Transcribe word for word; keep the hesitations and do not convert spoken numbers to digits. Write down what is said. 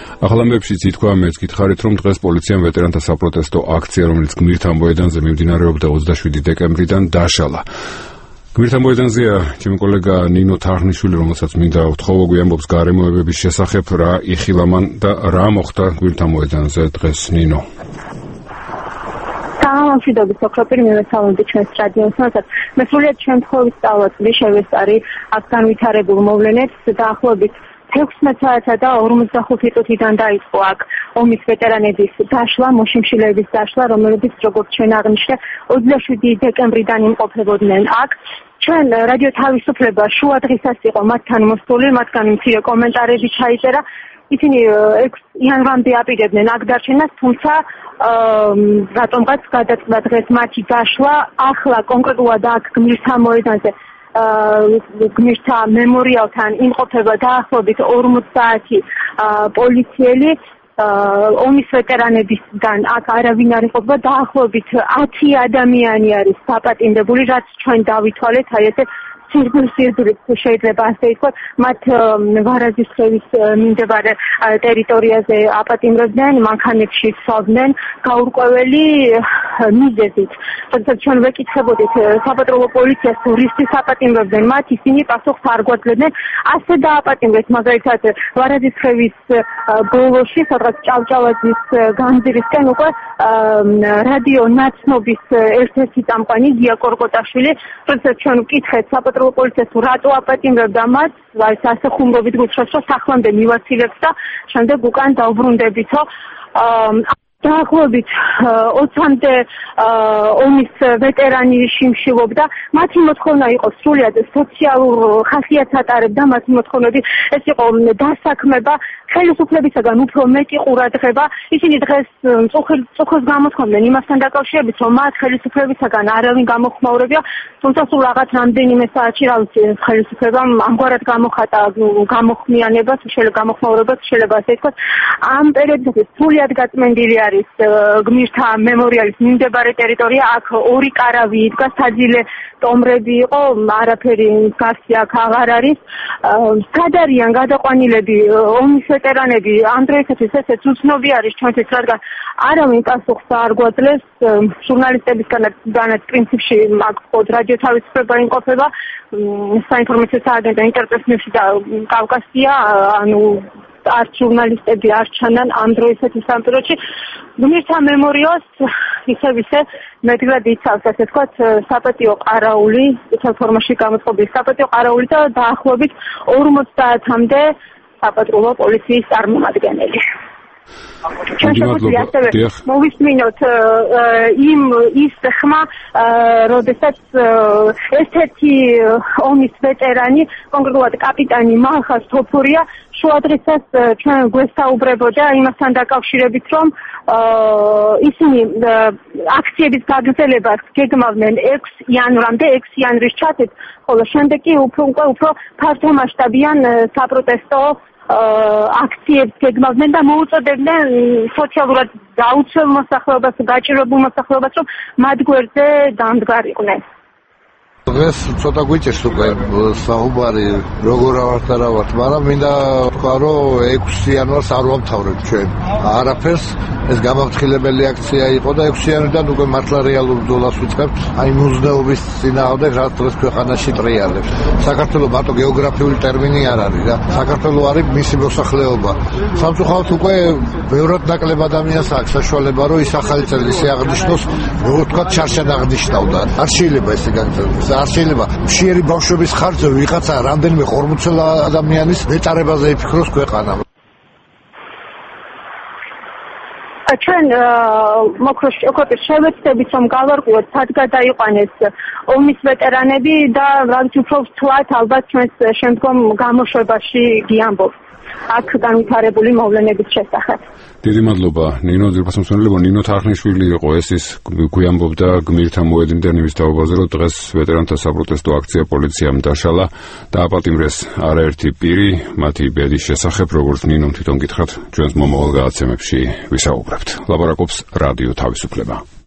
ახალ ამბებშიც ითქვა, მეც გითხარით, რომ დღეს პოლიციამ ვეტერანთა საპროტესტო აქცია, რომელიც გმირთა მოედანზე მიმდინარეობდა ოცდაშვიდი დეკემბრიდან, დაშალა. გმირთა მოედანზეა ჩემი კოლეგა ნინო თარხნიშვილი, რომელსაც მინდა ვთხოვო გვიამბობს გარემოებების შესახებ, რა იხილა მან და რა მოხდა გმირთა მოედანზე დღეს. ნინო. მშვიდობის ოქროპირი მივესალმები ჩვენს რადიოს, რასაც მე სრულიად შემთხვევის სწავლაწილი შევესწარი აქ განვითარებულ მოვლენებს. დაახლოებით თექვსმეტ საათსა და ორმოცდახუთი წუთიდან დაიწყო აქ ომის ვეტერანების დაშლა, მოშიმშილეების დაშლა, რომელებიც როგორც ჩვენ აღნიშნე ოცდაშვიდი დეკემბრიდან იმყოფებოდნენ აქ. ჩვენ რადიო თავისუფლება შუა დღისას იყო მათთან მოსული, მათგან მცირე კომენტარები ჩაიწერა. ისინი ექვსი იანვრამდე აპირებდნენ აქ დარჩენას, თუმცა რატომღაც გადაწყდა დღეს მათი დაშლა. ახლა კონკრეტულად აქ გმირთა მოედანზე გმირთა მემორიალთან იმყოფება დაახლოებით ორმოცდაათი პოლიციელი. ომის ვეტერანებისგან აქ არავინ არ იმყოფება, დაახლოებით ათი ადამიანი არის დაპატიმრებული, რაც ჩვენ დავითვალეთ, აი ესე სირბილ-სირბილით შეიძლება ასე ითქვას, მათ ვარაზისხევის მიმდებარე ტერიტორიაზე აპატიმრებდნენ, მანქანებში სვავდნენ გაურკვეველი მიზეზით. როდესაც ჩვენ ვეკითხებოდით საპატრულო პოლიციას თუ რისთვის აპატიმრებდნენ მათ, ისინი პასუხს არ გვაძლევდნენ. ასე დააპატიმრეთ მაგალითად ვარაზისხევის ბოლოში, სადღაც ჭავჭავაძის განძირისკენ უკვე რადიო ნაცნობის ერთ-ერთი წამყვანი გია კორკოტაშვილი, როდესაც ჩვენ ვკითხეთ საპატრულო პოლიციას თუ რატო აპატიმრებდა მათ, არის ასე ხუმრობით გულწრფელს, რომ სახლამდე მივაცილებს და შემდეგ უკან დავბრუნდებითო. დაახლოებით ოცამდე ომის ვეტერანი შიმშილობდა. მათი მოთხოვნა იყო სრულიად სოციალურ ხასიათს ატარებდა მათი მოთხოვნები. ეს იყო დასაქმება, ხელისუფლებისაგან უფრო მეტი ყურადღება. ისინი დღეს წუხილს გამოთქვამდნენ იმასთან დაკავშირებით, რომ მათ ხელისუფლებისაგან არავინ გამოხმაურებია, თუმცა სულ რაღაც რამდენიმე საათში რა ვიცი, ხელისუფლებამ ამგვარად გამოხატა გამოხმიანება, თუ შეიძლება გამოხმაურება, შეიძლება ასე ითქვას. ამ პერიოდში სრულიად გაწმენდილი არის გმირთა მემორიალის მიმდებარე ტერიტორია. აქ ორი კარავი იდგა, საძილე ტომრები იყო, არაფერი გასი აქ აღარ არის. სად არიან გადაყვანილები ომის ვეტერანები? ამ დროისათვის ესეც უცნობი არის ჩვენთვის, რადგან არავინ პასუხს არ გვაძლევს. ჟურნალისტებისგანაც პრინციპში აქ რადიო თავისუფლება იმყოფება, საინფორმაციო სააგენტო ინტერპრესნიუსი და კავკასია, ანუ არც ჟურნალისტები არ ჩანან ამ დროისათვის ამ პერიოდში. გმირთა მემორიალს ისევ ისე მეტად იცავს, ასე ვთქვათ, საპატიო ყარაული, წითელ ფორმაში გამოწყობილი საპატიო ყარაული და დაახლოებით ორმოცდაათამდე საპატრულო პოლიციის წარმომადგენელი. ჩვენ შეგვიძლია ასევე მოვისმინოთ იმ ის ხმა, როდესაც ერთ-ერთი ომის ვეტერანი, კონკრეტულად კაპიტანი მალხას თოფურია, შუადღისას ჩვენ გვესაუბრებოდა იმასთან დაკავშირებით, რომ ისინი აქციების გაგრძელებას გეგმავდნენ ექვსი იანვრამდე, ექვსი იანვრის ჩათვლით, ხოლო შემდეგ კი უფრო უფრო ფართომასშტაბიან საპროტესტო აქციებს გეგმავდნენ და მოუწოდებდნენ სოციალურად დაუცველ მოსახლეობას, გაჭირვებულ მოსახლეობას, რომ მათ გვერდზე დამდგარიყვნენ. დღეს ცოტა გვიჭირს უკვე საუბარი როგორ ავართ არა ვართ, მაგრამ მინდა თქვა, რომ ექვსი იანვარს არ ვამთავრებთ ჩვენ არაფერს. ეს გამაფრთხილებელი აქცია იყო და ექვსი იანვრიდან უკვე მართლა რეალურ ბრძოლას ვიწყებთ, აი მუზნეობის წინააღმდეგ, რაც დღეს ქვეყანაში ტრიალებს. საქართველოს მარტო გეოგრაფიული ტერმინი არ არის და საქართველოს არის მისი მოსახლეობა. სამწუხაროდ უკვე ბევრად ნაკლებ ადამიანს აქვს საშუალება, რომ ის ახალი წელი აღნიშნოს, როგორ თქვა, ჩარშად აღნიშნავდა. არ შეიძლება ესე გაგრძელდეს. არ შეიძლება მშიერი ბავშვების ხარჯზე ვიღაცა რამდენიმე ხორმოცელ ადამიანის მეტარებაზე იფიქროს ქვეყანა. ჩვენ მოქროშ შევეცდებით, რომ გავარკვიოთ, სად გადაიყვანეს ომის ვეტერანები და რაც უფრო ვთვლათ, ალბათ ჩვენს შემდგომ გამოშვებაში გიამბობ აქ განვითარებული მოვლენების შესახებ. დიდი მადლობა ნინო, ძირფასმცველებო ნინო თარხნიშვილი იყო ეს, ის გვიამბობდა გმირთა მოედნიდან იმის თაობაზე, რომ დღეს ვეტერანთა საპროტესტო აქცია პოლიციამ დაშალა და აპატიმრეს არაერთი პირი, მათი ბედის შესახებ, როგორც ნინომ თვითონ გითხრათ, ჩვენს მომავალ გადაცემებში ვისაუბრებთ. ლაპარაკობს რადიო თავისუფლება.